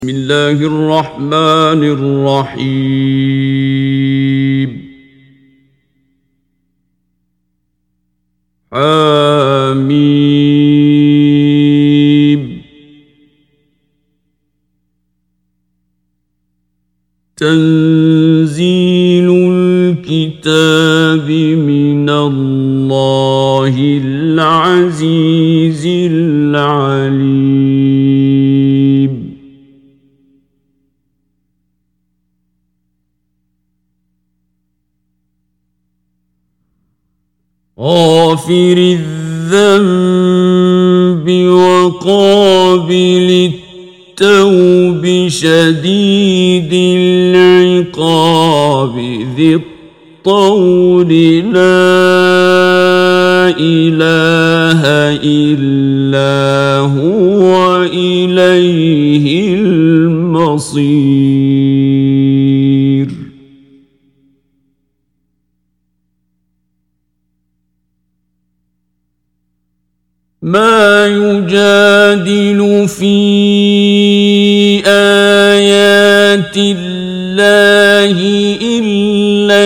بسم الله الرحمن الرحيم حميم تنزيل الكتاب من الله العزيز العليم غافر الذنب وقابل التوب شديد العقاب ذي الطول لا إله إلا هو إليه المصير ما يجادل في آيات الله إلا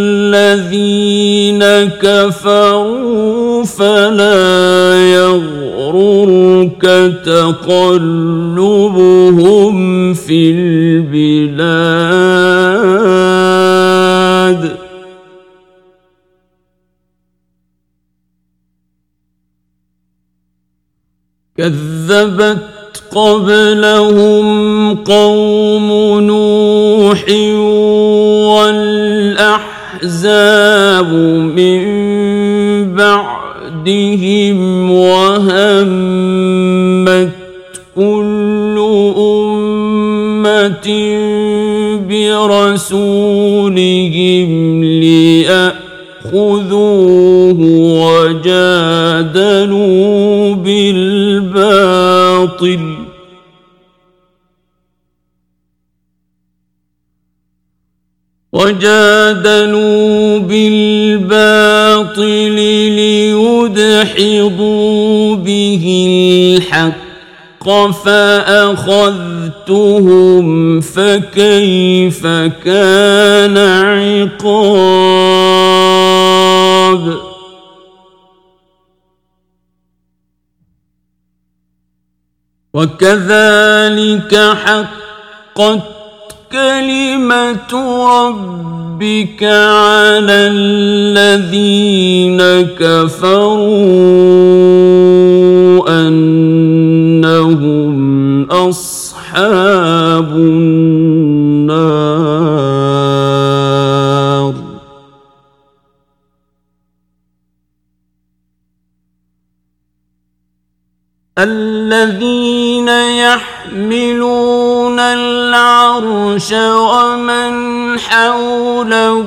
الذين كفروا فلا يغررك تقلبهم في البلاد كذبت قبلهم قوم نوح والأحزاب من بعدهم وهمت كل أمة برسولهم ليأخذوه وجادلوا بالباطل ليدحضوا به الحق فأخذتهم فكيف كان عقاب وكذلك حقت كلمة ربك على الذين كفروا أنهم أصحاب النار الذين يحملون العرش ومن حوله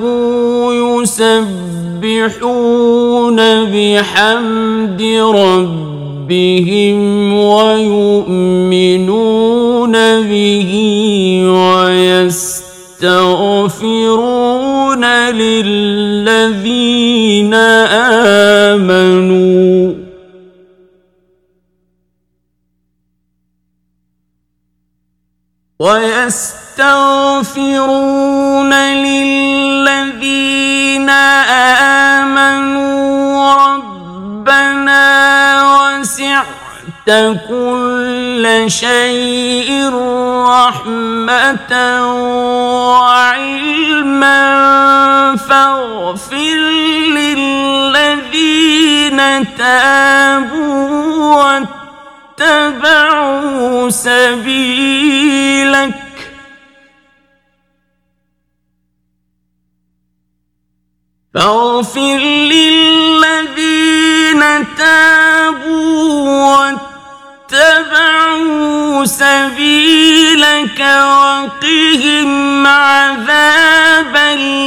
يسبحون بحمد ربهم ويؤمنون به ويستغفرون للذين آمنوا ربنا وسعت كل شيء رحمة وعلما فاغفر للذين تابوا واتبعوا سبيلك فاغفر للذين تابوا واتبعوا سبيلك وقهم عذاب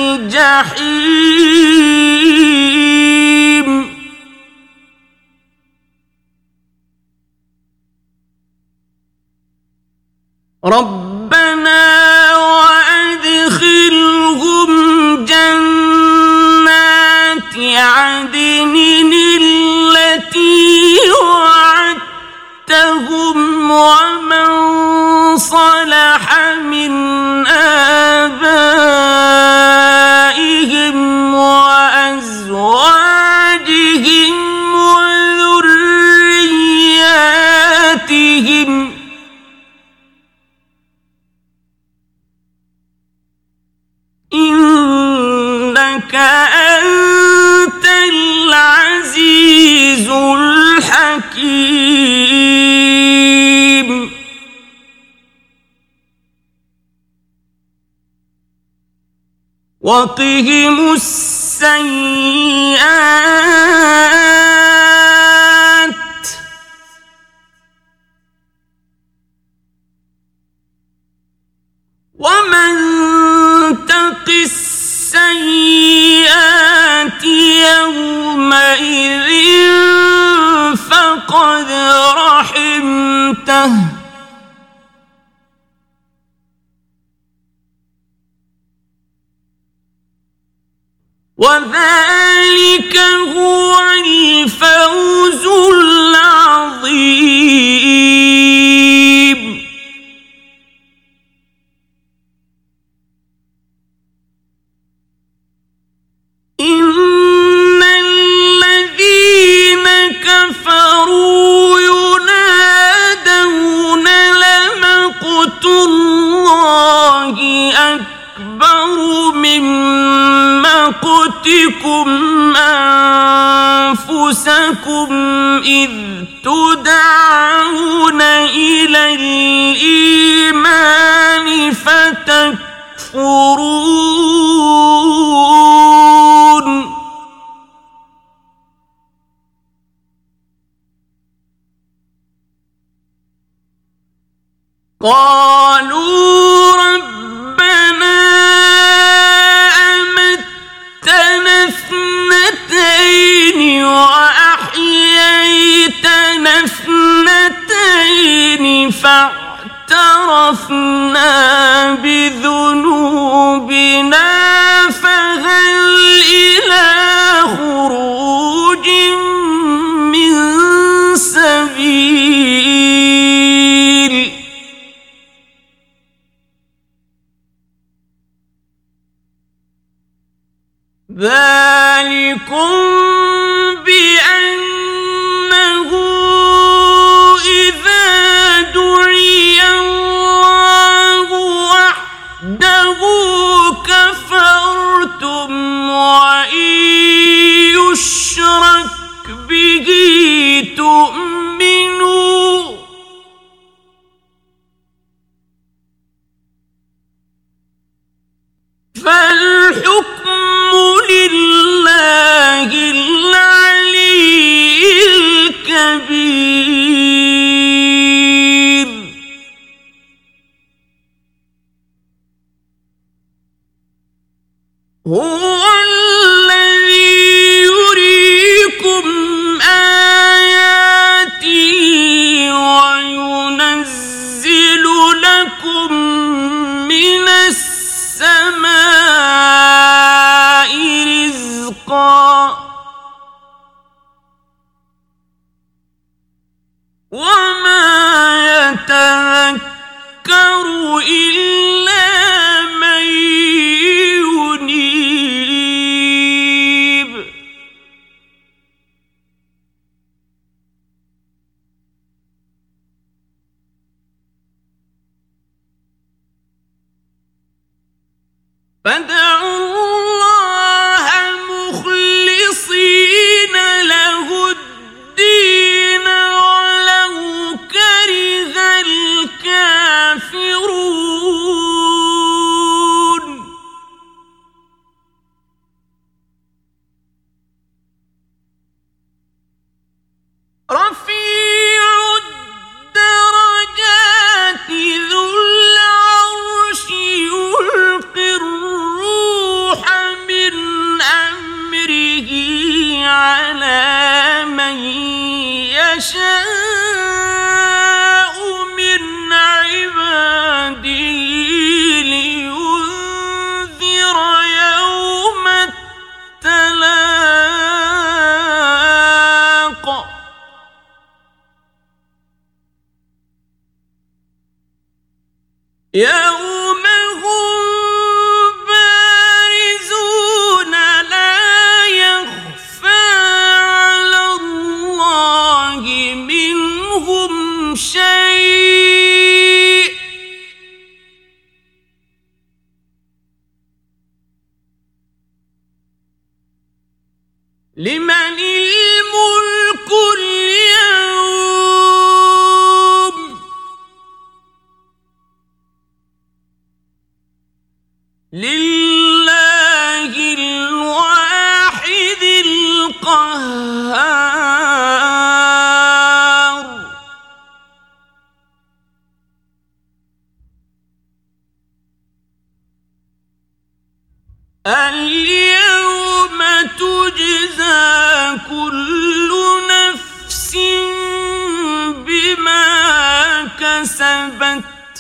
الجحيم ربنا وأدخلهم جنات عدن التي وعدتهم ومن صلى إنك أنت العزيز الحكيم. وقهم السيئات ومن تق السيئات يومئذ فقد رحمته وذلك هو الفوز العظيم. إن الذين كفروا ينادون لمقت الله أكبر من مقتكم أنفسكم إذ تدعون إلى الإيمان فتكفرون. قالوا ربنا أمتنا اثنتين وأحييتنا اثنتين فاعترفنا بذنوبنا فهل إلى خروج من سبيل. ذلكم بأنه إذا دعي الله وحده كفرتم وإن يشرك به تؤمنوا فالحكم لله العلي الكبير. هو الذي يريكم آياته وينزل لكم من السماء رزقا وما يتذكر إلا من ينيب. فادعوا الله مخلصين له الدين ولو كره الكافرون. رفيع الدرجات ذو العرش يلقي الروح من أمره على من يشاء من عباده لينذر يوم التلاق. يوم هم بارزون لا يخفى على الله منهم شيء لمن الملك اليوم لله الواحد القهار اليوم تجزى كل نفس بما كسبت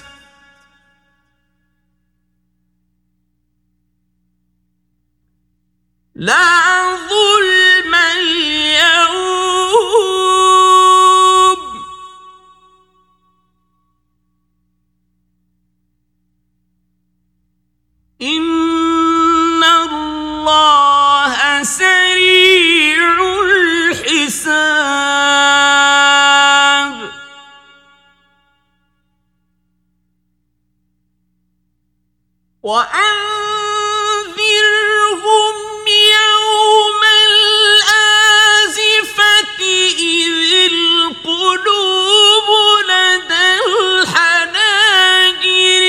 لا ظلم اليوم إن الله سريع الحساب وأنذرهم يوم الآزفة إذ القلوب لدى الحناجر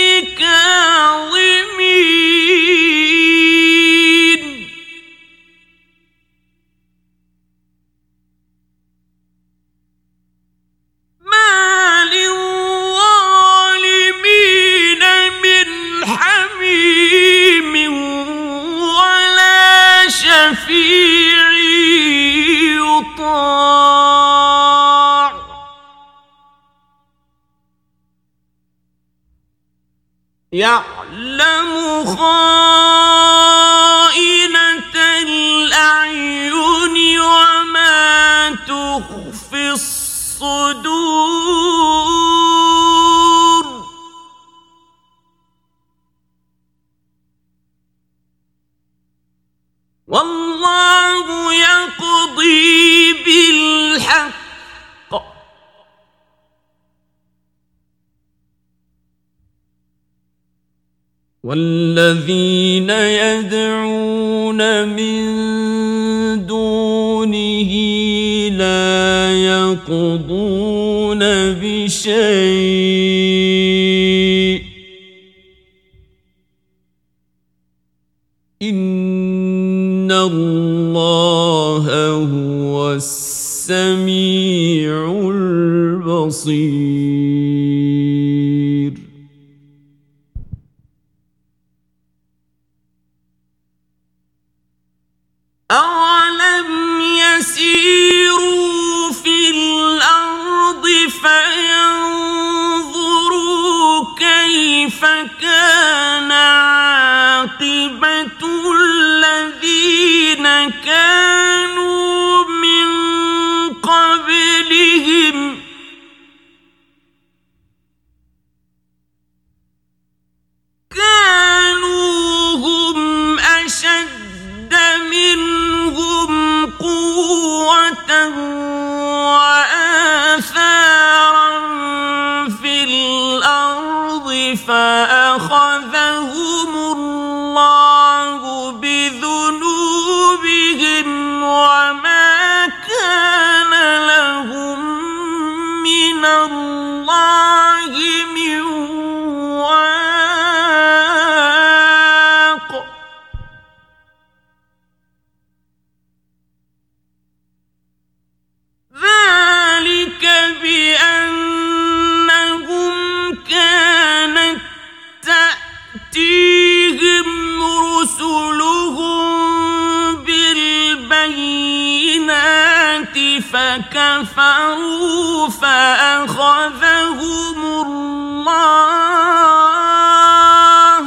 كاظمين ما للظالمين من حميم ولا شفيع يطاع يعلم خائنة الأعين وما تخفي الصدور والله يقضي بالحق والذين يدعون من دونه لا يقضون بشيء إن الله هو السميع البصير أولم يسيروا في الأرض فينظروا كيف كان عاقبة الذين كانوا من قبلهم كانوا هم أشد منهم قوة وآثارا في الأرض فأخذهم الله بذنوبهم وما كان لهم من الله من واق ذلك بأنهم كانت تأتيهم رسلهم بالبينات فكفروا فأخذهم الله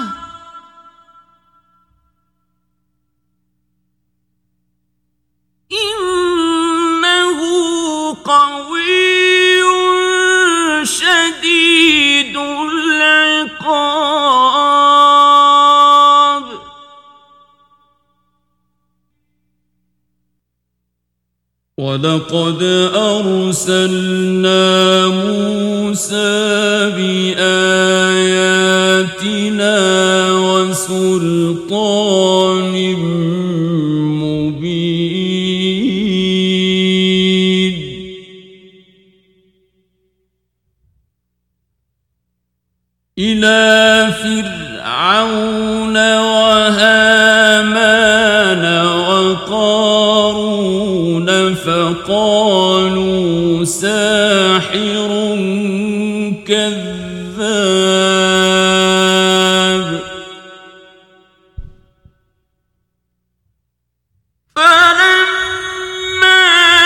إنه قوي شديد العقاب ولقد أرسلنا موسى بآياتنا وسلطان مبين إلى فرعون وهامان وقارون فقالوا ساحر كذاب فلما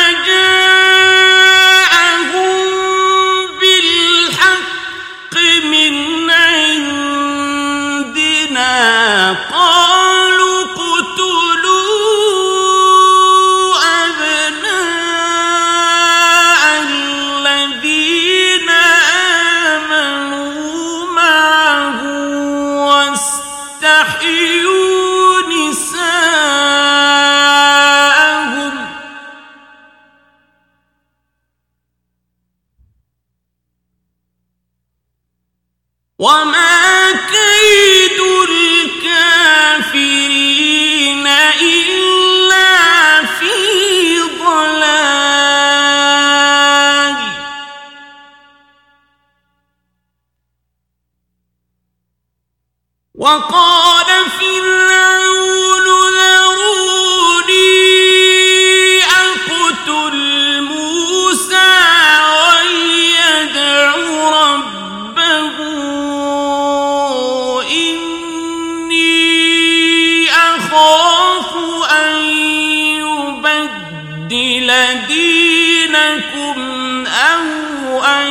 جاءهم بالحق من عندنا قالوا اقتلوا أبناء الذين آمنوا معه واستحيوا نساءهم وما كيد الكافرين إلا في ضلال وقال فرعون ذروني أقتل موسى وليدع ربه إني أخاف أن يبدل دينكم أو أن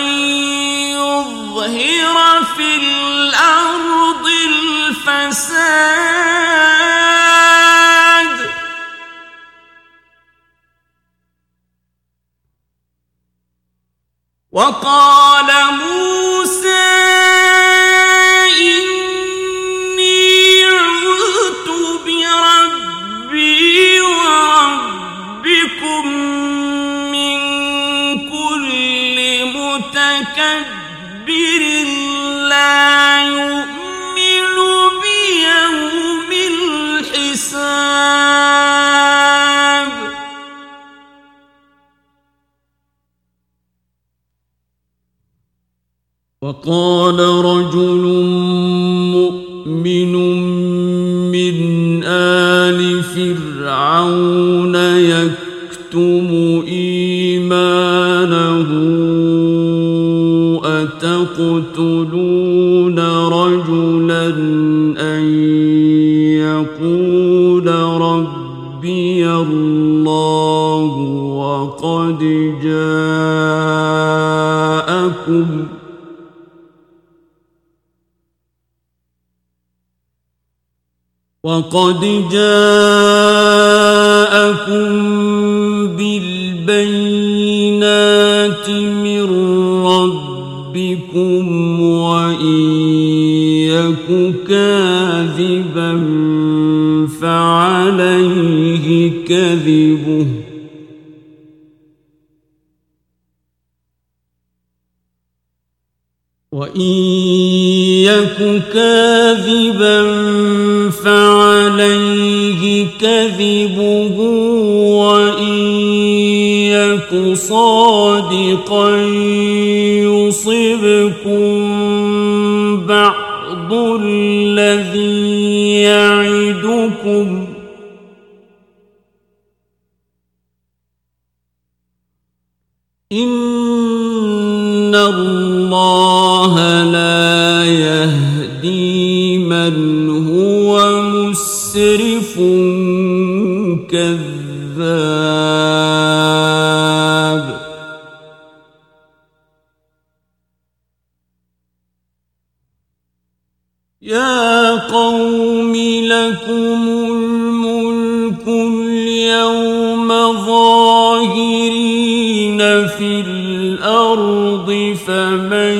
يظهر في الأرض الفساد وقال موسى إني عذت بربي وربكم من كل متكبر لا يؤمن بيوم الحساب وقال رجل مؤمن من آل فرعون يكتم إيمانه أتقتلون رجلا أن يقول ربي الله وقد جاءكم بالبينات من ربكم وإن يك كاذبا فعليه كذبه وإن يك كاذبا فعليه كذبه وإن يك صادقا يصبكم بعض الذي يعدكم إن الله لا يهدي من هو مسرف كذاب يا قوم لكم الملك اليوم ظاهرين في الأرض فمن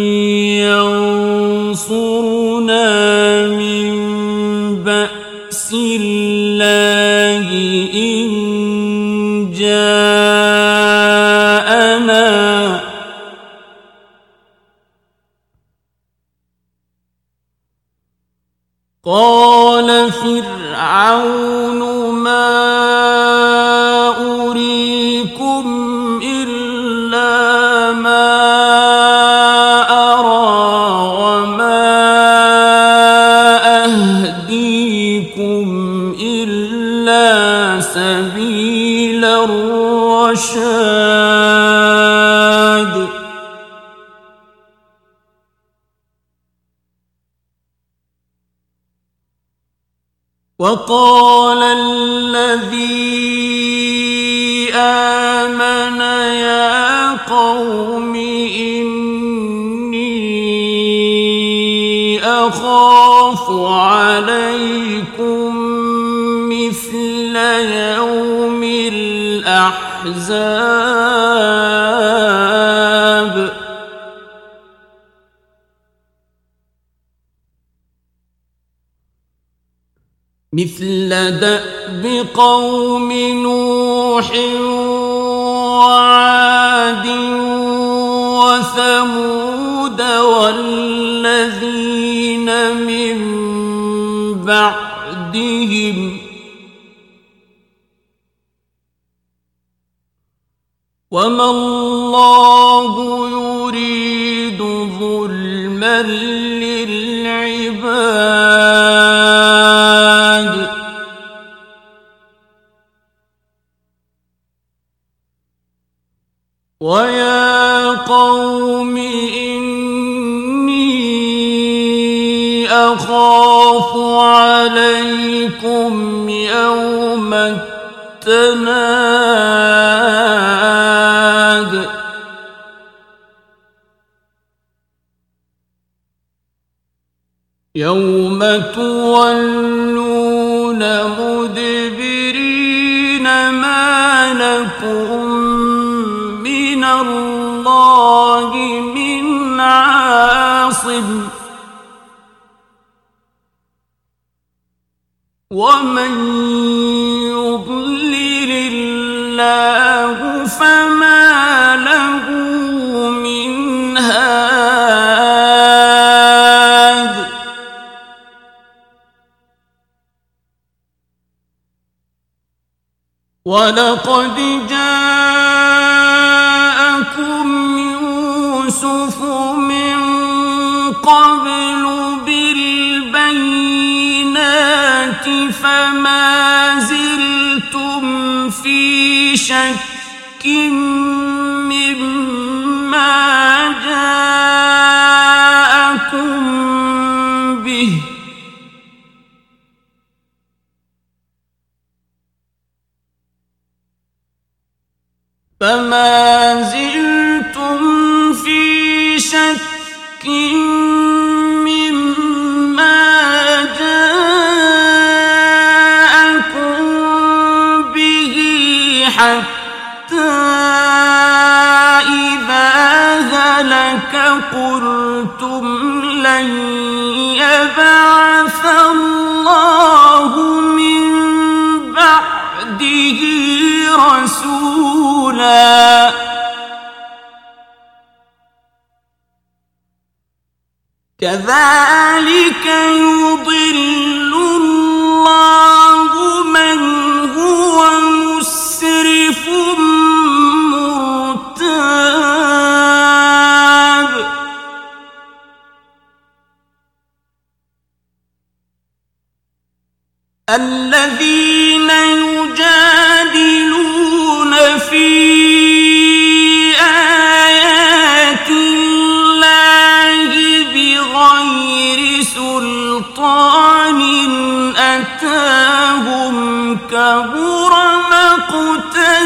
ينصرنا من بأس الله إن جاءنا قال فرعون ما أريكم إلا ما أرى وما سبيل الرشاد وقال الذي آمن يا قوم إني أخاف عليكم مثل يوم الأحزاب مثل دأب قوم نوح وعاد وثمود والذين من بعدهم وما الله يريد ظلما للعباد ويا قوم إني أخاف عليكم يوم التناد يوم تولون مدبرين ما لكم من الله من عاصم ومن يضلل الله فما له من هاد ولقد جاءكم يوسف من قبل بالبينات فما زلتم في شك مما جاءكم به فما زلتم في شك مما جاءكم به حتى إذا هلك قلتم لن يبعث الله من بعده رسولا كذلك يضل الله من هو مسرف مرتاب الذين يجادلون في آيات الله بغير سلطان أتاهم كبر مقتا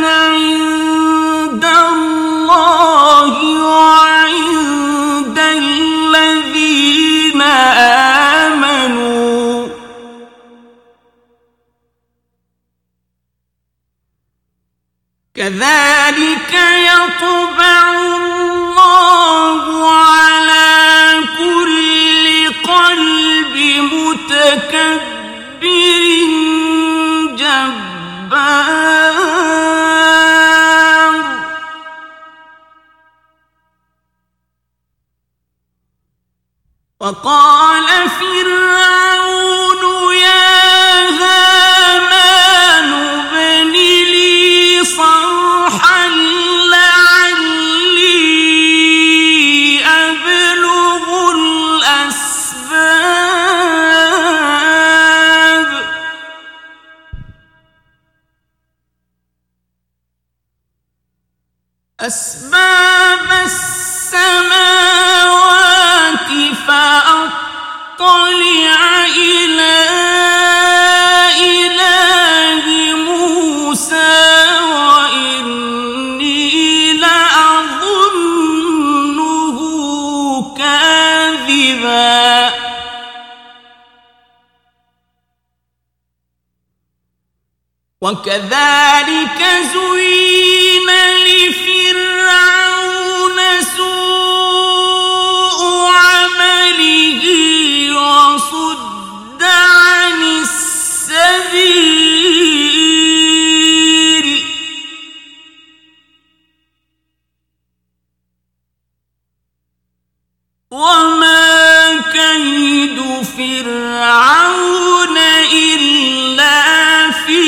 عند الله وعند الذين آمنوا كذلك يطبع الله على كل قلب متكبر جبار وقال فرعون يا هامان ابن لي صرحا لعلي أبلغ الأسباب أسباب السماوات فأطلع إلى إله موسى وإني لأظنه كاذبا وكذلك زين لفرعون سوء عمله وصد عن السبيل وما كيد فرعون إلا في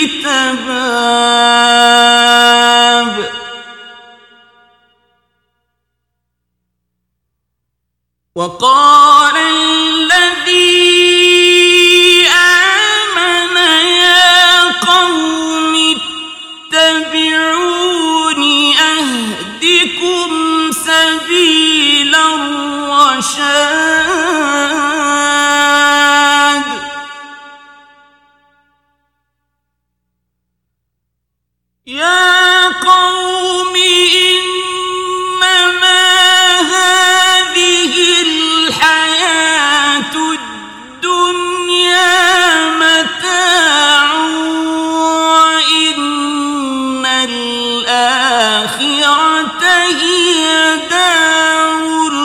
تباب وقال الذي آمن يا قوم اتبعون أهدكم سبيل الرشاد يا قوم إنما هذه الحياة الدنيا متاع وإن الآخرة هي دار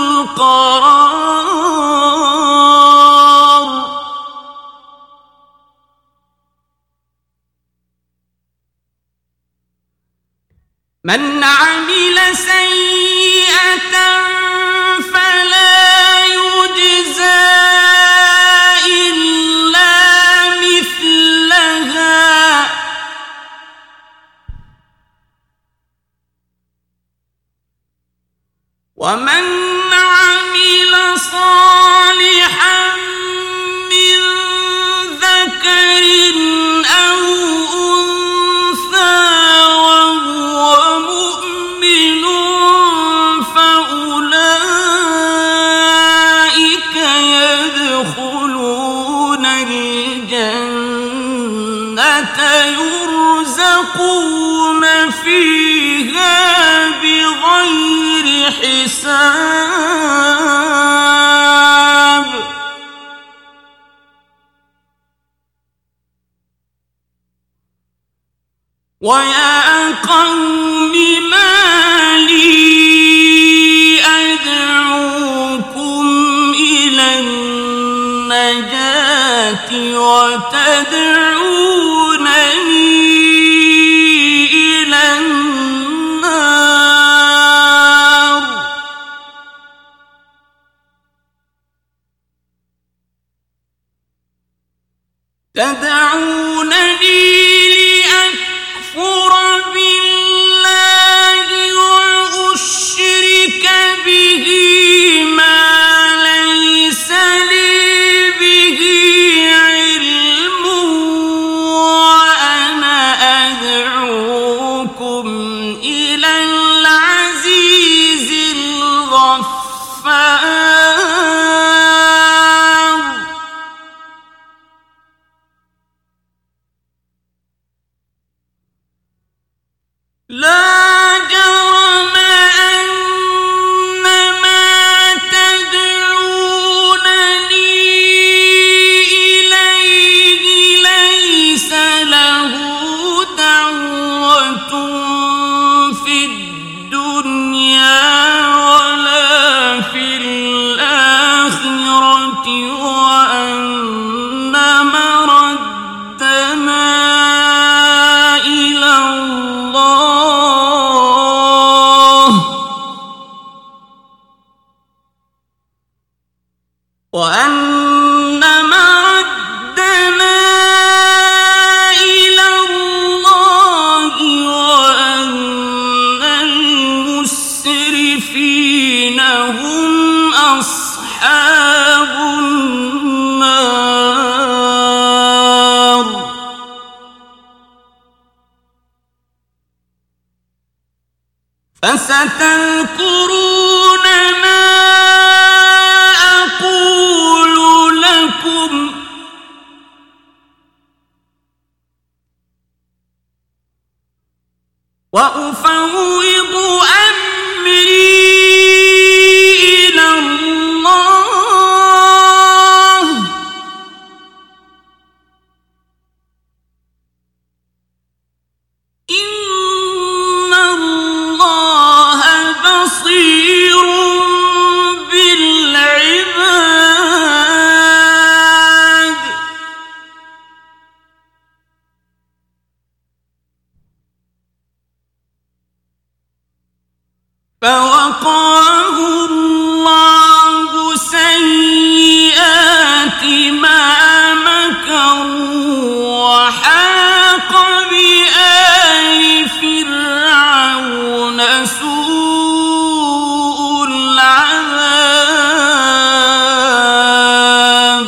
القرار من عمل سيئة فلا يجزى إلا مثلها ومن عمل صالحا من ذكر أو أنثى وهو مؤمن فأولئك يدخلون الجنة يرزقون فيها بغير حساب ويا قوم ما لي أدعوكم إلى النجاة وتدعونني إلى النار تدعونني لأكفر بالله وأشرك به ما ليس لي به علم وأنا أدعوكم إلى العزيز الغفار لا جرم أن ما تدعونني إليه ليس له دعوة في الدنيا ولا في الآخرة وأن مردنا إلى وأن مردنا إلى الله وأن المسرفين هم أصحاب النار فستذكرون ما أقول لكم وأفوض أمري إلى الله إن الله بصير بالعباد فوقاه الله سيئات ما مكروا وحاق بآل فرعون سوء العذاب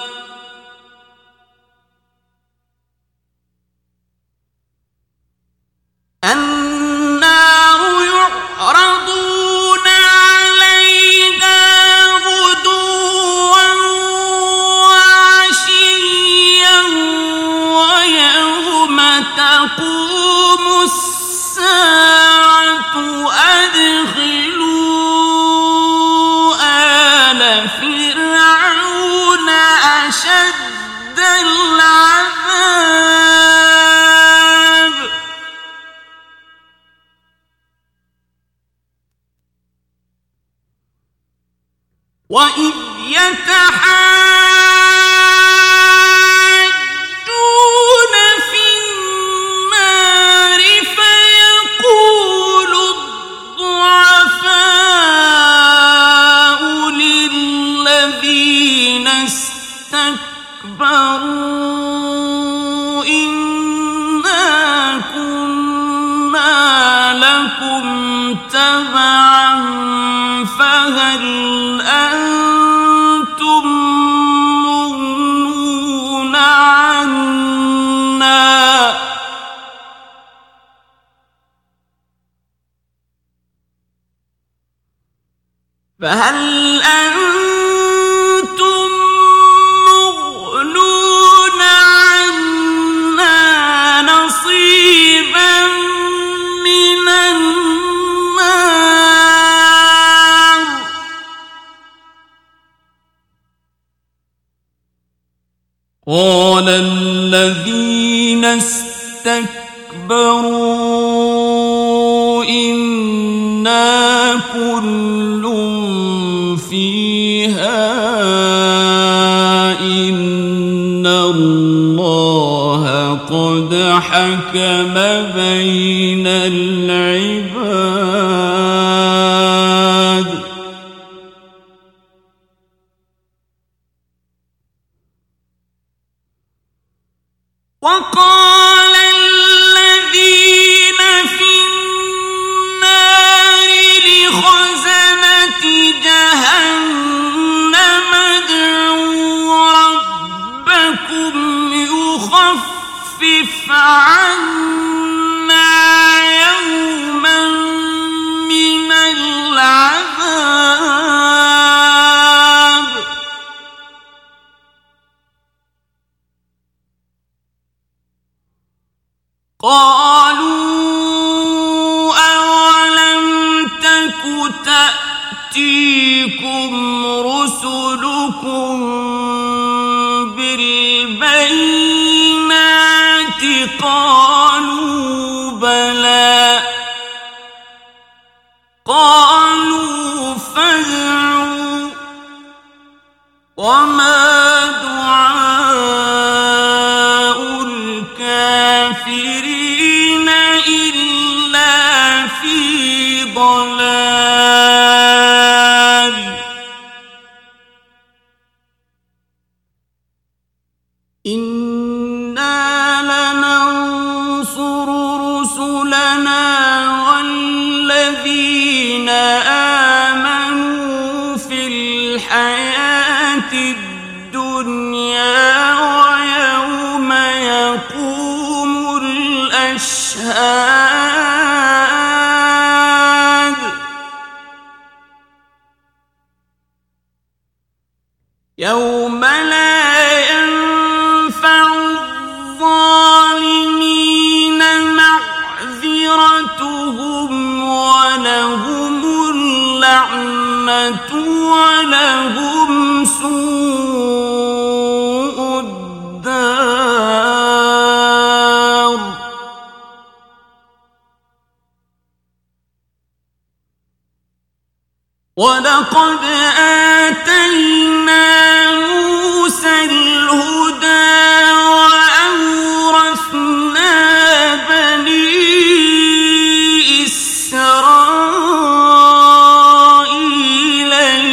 النار يعرضون عليها غدوا وعشيا ويوم تقوم الساعة أدخلوا آل فرعون أشد العذاب وإذ يتحاجون في النار فيقول الضعفاء للذين استكبروا إنا كنا لكم تبعا فهل أنتم مغنون عنا فهل أنتم مغنون عنا نصيبا من النار قال الذين استكبروا إنا كل فيها إن الله قد حكم بين العباد وقال الذين في النار لخزنة جهنم ادعوا ربكم يخفف عنا يوما من العذاب قالوا أولم تك تأتيكم رسلكم بالبينات قالوا بلى قالوا فادعوا وما دعاء الكافرين إلا في ضلال إنا لننصر رسلنا والذين آمنوا في الحياة الدنيا ويوم يقوم الأشهاد لا ينفع الظالمين معذرتهم ولهم اللعنة ولهم سوء الدار. ولقد آتينا موسى الهدى وأورثنا بني إسرائيل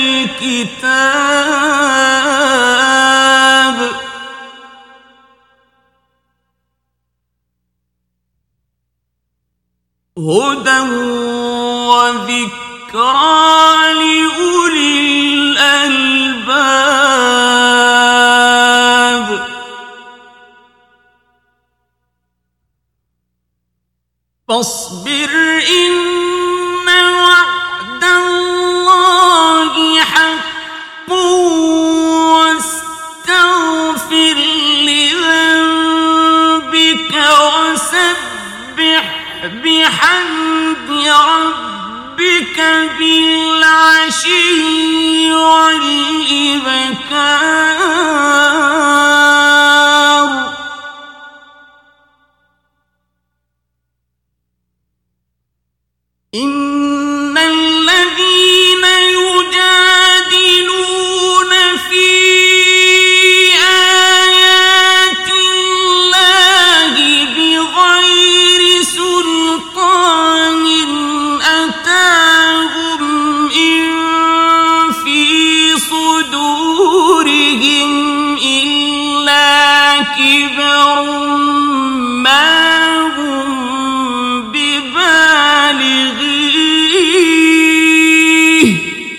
الكتاب هدى وذكرى لأولي الألباب. فاصبر إن وعد الله حق واستغفر لذنبك وسبح بحمد ربك بالعشي والإبكار. إن الذين يجادلون في آيات الله بغير سلطان أتاهم إن في صدورهم إلا كبر ما هم ببالغيه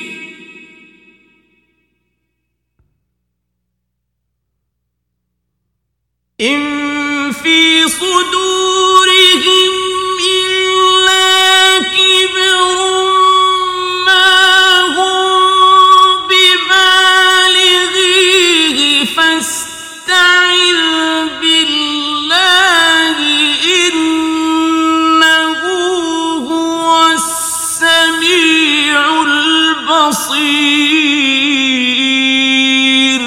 إن في صدورهم إلا كبر ما هم ببالغيه فاستعذ بالله إنه هو السميع البصير.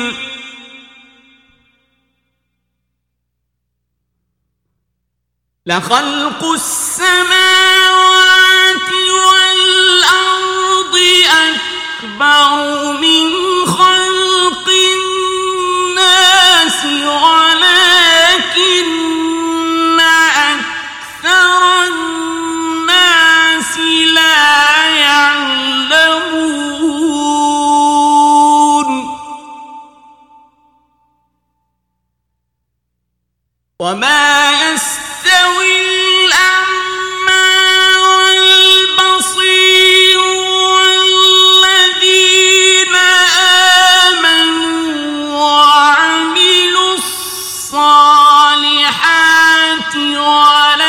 لخلق السماوات والأرض أكبر من خلق الناس ولكن أكثر الناس لا يعلمون. وما يستوي الأعمى والبصير والذين آمنوا وعملوا الصالحات ولا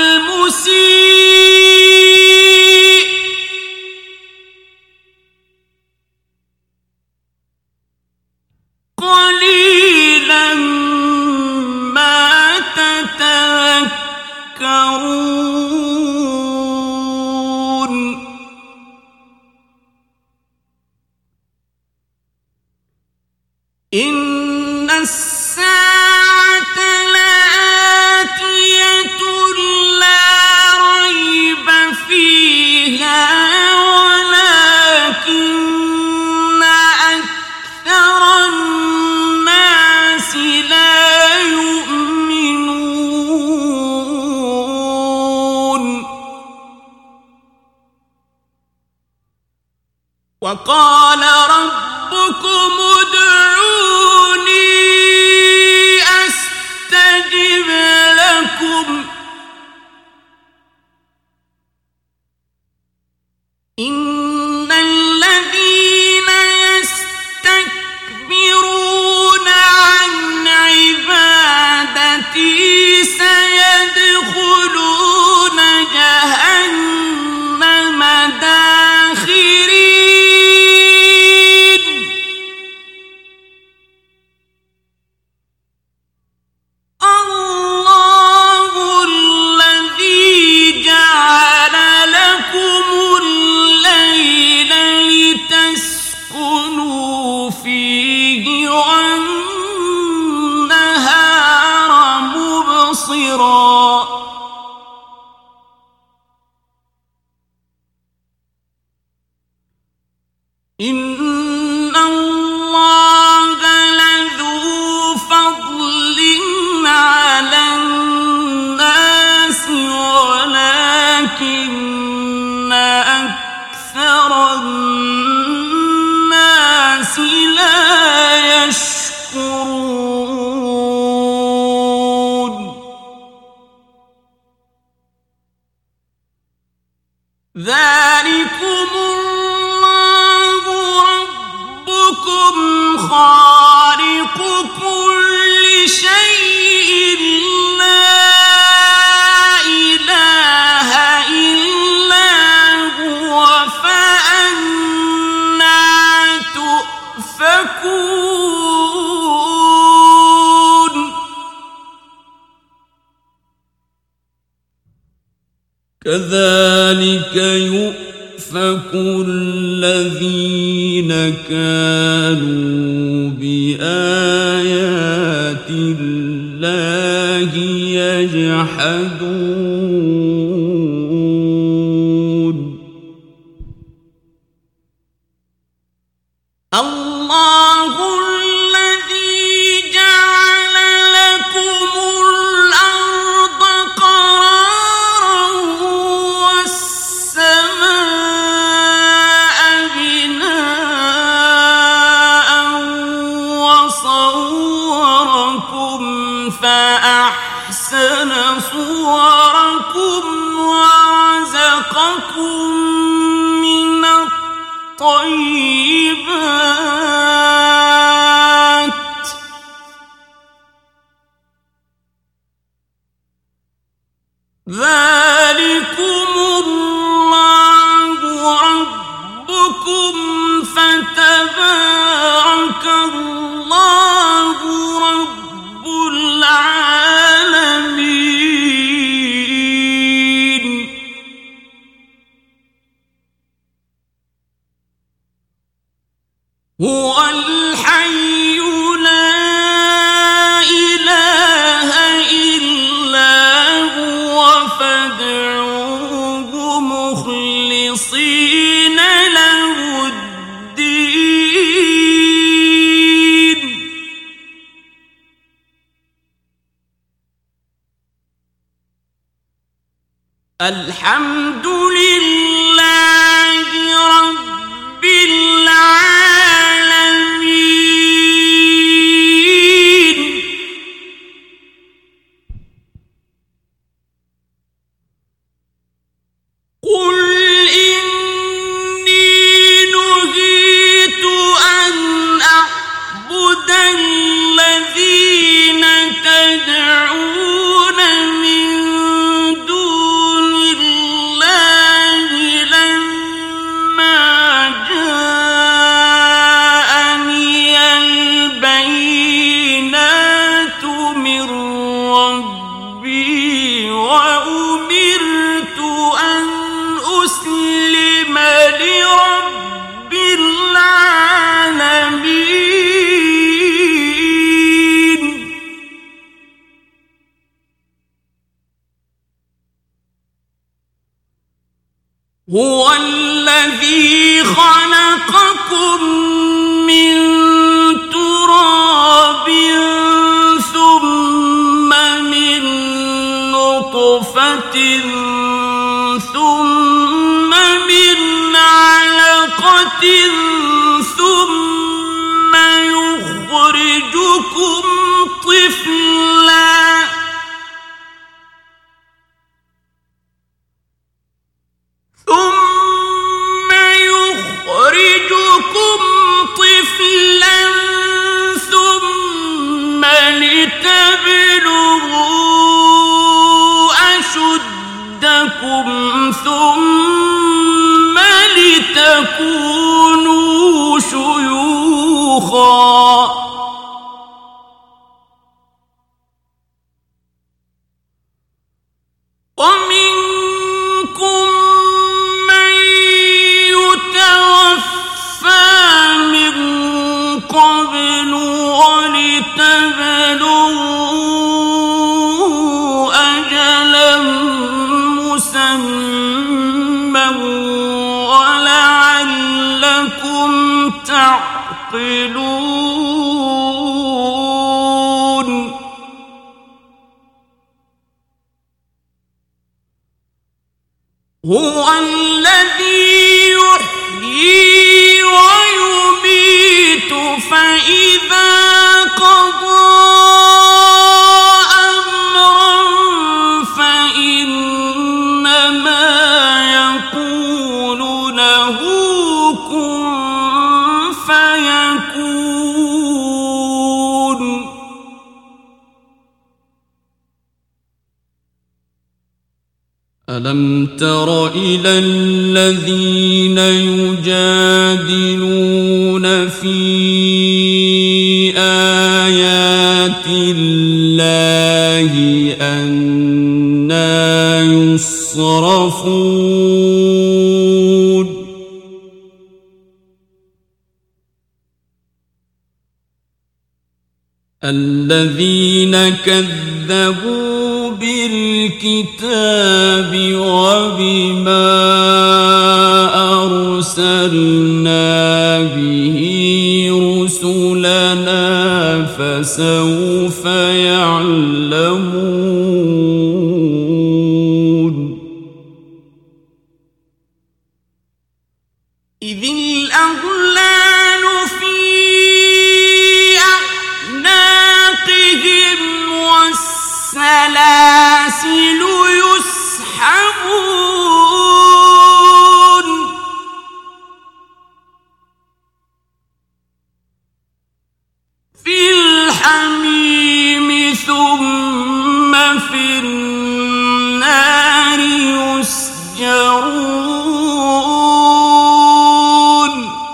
المسيء قليلا ما تتذكرون. ذلكم الله ربكم خالق كل شيء لا إله إلا هو فأنى تؤفكون كذلك يؤفك الذين كانوا بآيات الله يجحدون الله الذي جعل لكم الأرض قرارا والسماء بناء وصوركم فأحسن صوركم ورزقكم من الطيبات ذلكم الله ربكم فتبارك الله رب العالمين هو الحي لا إله إلا هو فادعوه مخلصين له الدين الحمد لله رب العالمين قل إني نهيت أن أعبد الذين تدعون من دون الله لما جاءني البينات من ربي وأمرت أن أسلم لرب العالمين هو الذي خلقكم من تراب ثم من نطفة ثم من علقة ثم يخرجكم طفلا ثم لتبلغوا أشدكم ثم لتكونوا شيوخا ومنكم من يتوفى من قبل ولتبلغوا أجلا مسمى ولعلكم تعقلون هو الذي يحيي ويميت فإذا قضى أمرا فإنما يقول ألم تر إلى الذين يجادلون في آيات الله أنى يصرفون الذين كذبوا بالكتاب وبما أرسلنا به رسلنا فسوف يعلمون إذ الأغلال في أعناقهم والسلاسل يسحبون في الحميم ثم في النار يسجرون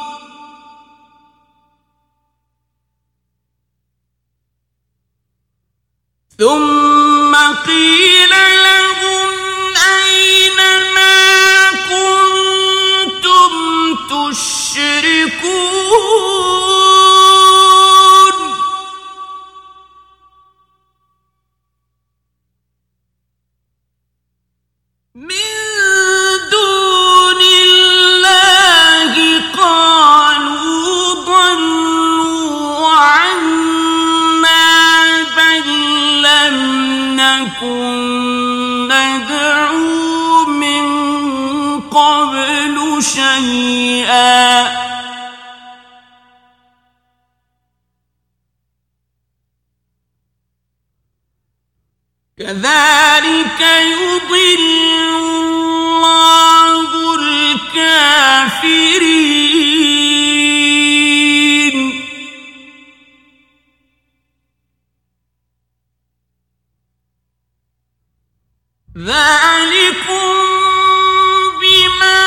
ثم قيل لهم أين ما كنتم تشركون من دون الله قالوا ضلوا عنا بل لم نكن ندعو من قبل شيئا كذلك يضل الله الكافرين ذلكم بما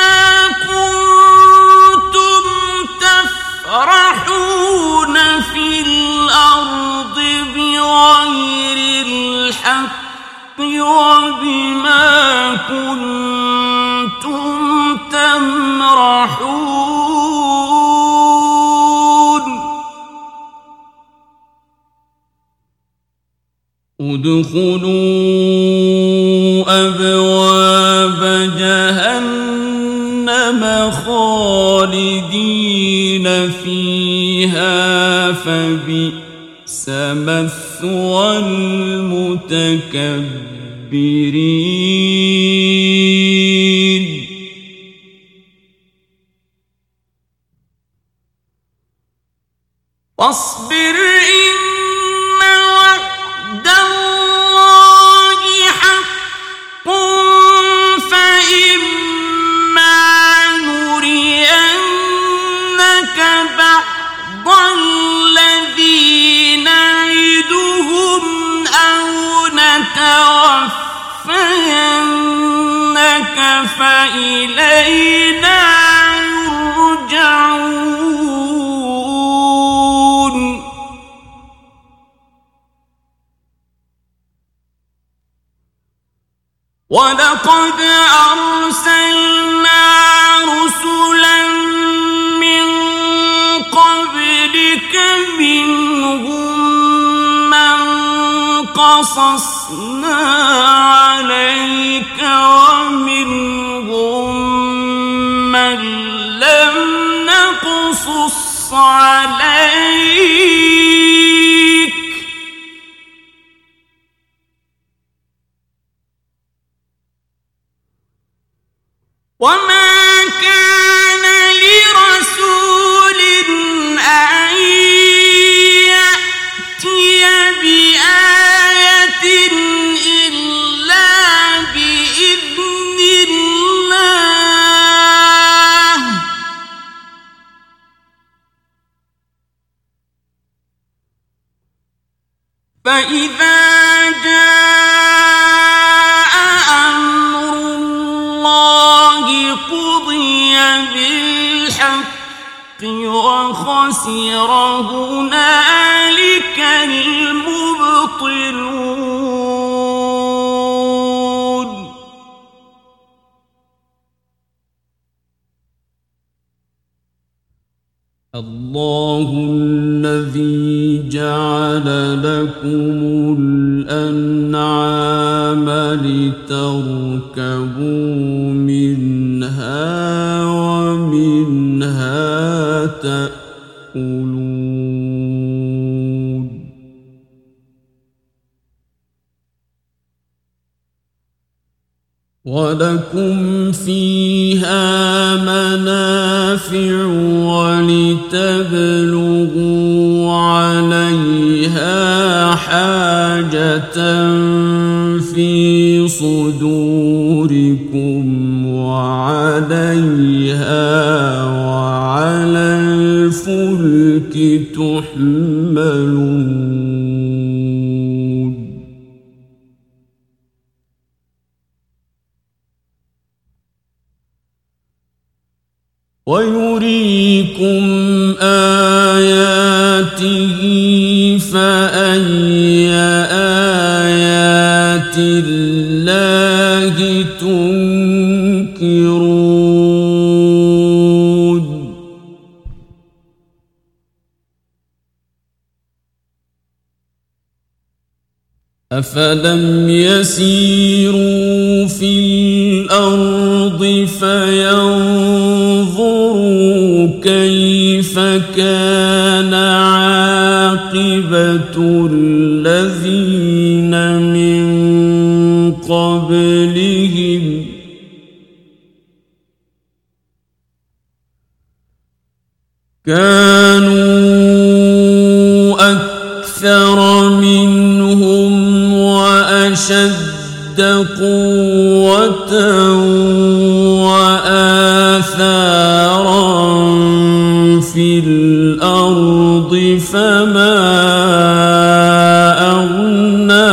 كنتم تفرحون في الأرض بغير الحق وبما كنتم تمرحون ادخلوا أبواب جهنم خالدين فيها فبئس مثوى المتكبرين واصبر إن وعد الله حق فإما نرينك بعض الذي نعدهم أو نتوفينك فإلينا يرجعون ولقد أرسلنا رسلا من قبلك منهم من قصصنا عليك ومنهم من لم نقصص عليك وما كان لرسول أن يأتي بآية إلا بإذن الله فإذا جاء أمر وخسر هنالك المبطلون. الله الذي جعل لكم الأنعام لتركبوا منها ومنها تأكلون. ولكم فيها منافع ولتبلغوا عليها حاجة في صدوركم وعليها وعلى الفلك تحملون. ويريكم آياته فأي آيات الله تنكرون. أفلم يسيروا في الأرض فينظروا كيف كان عاقبة الذين من قبلهم كانوا أكثر منهم وأشد قوة وآثارا في الأرض فما أغنى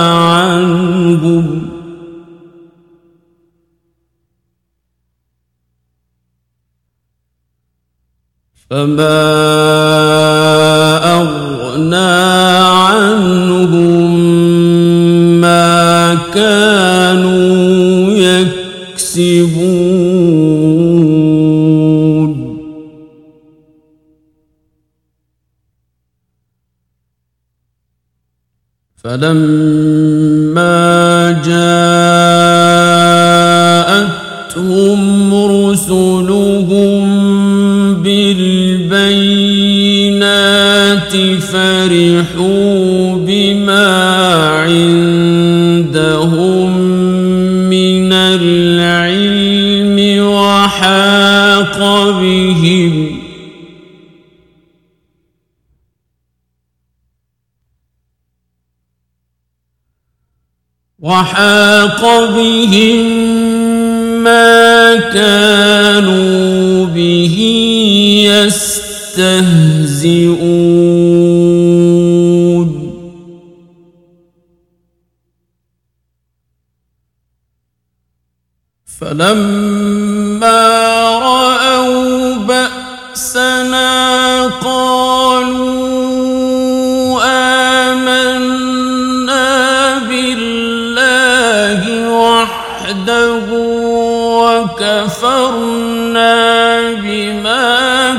عنهم ما كانوا يكسبون. فلما جاءتهم رسلهم بالبينات فرحوا بما عندهم من العلم وحاق بهم ما كانوا به يستهزئون. فلما رأوا بأسنا قالوا آمنا بالله وحده وكفرنا بما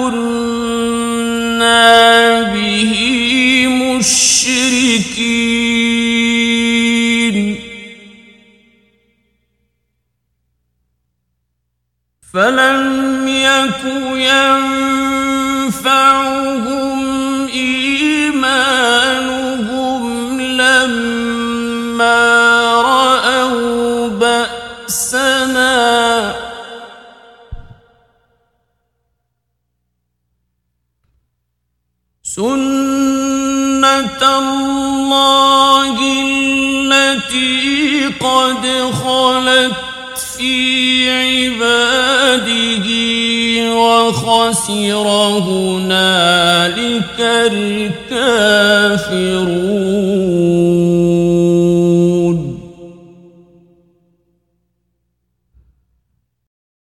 كنا به مشركين. فلم يك ينفعهم إيمانهم لما رأوا بأسنا سنة الله التي قد خلت في عباده وخسر هنالك الكافرون.